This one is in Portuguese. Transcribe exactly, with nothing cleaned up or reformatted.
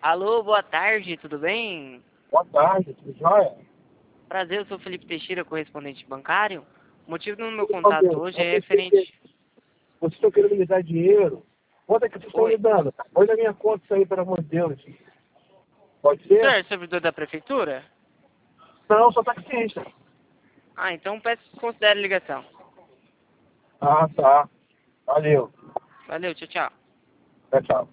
Alô, boa tarde, tudo bem? Boa tarde, tudo jóia? Prazer, eu sou Felipe Teixeira, correspondente bancário. O motivo do meu Por contato favor, hoje é vocês estão querendo, referente... vocês estão querendo me dar dinheiro? Quanto é que vocês estão Oi, me dando? Põe na minha conta isso aí, pelo amor de Deus. Pode o senhor ser? é servidor da prefeitura? Não, sou taxista. Ah, então peço que considere a ligação. Ah, tá. Valeu. Valeu, tchau, tchau. Tchau, tchau.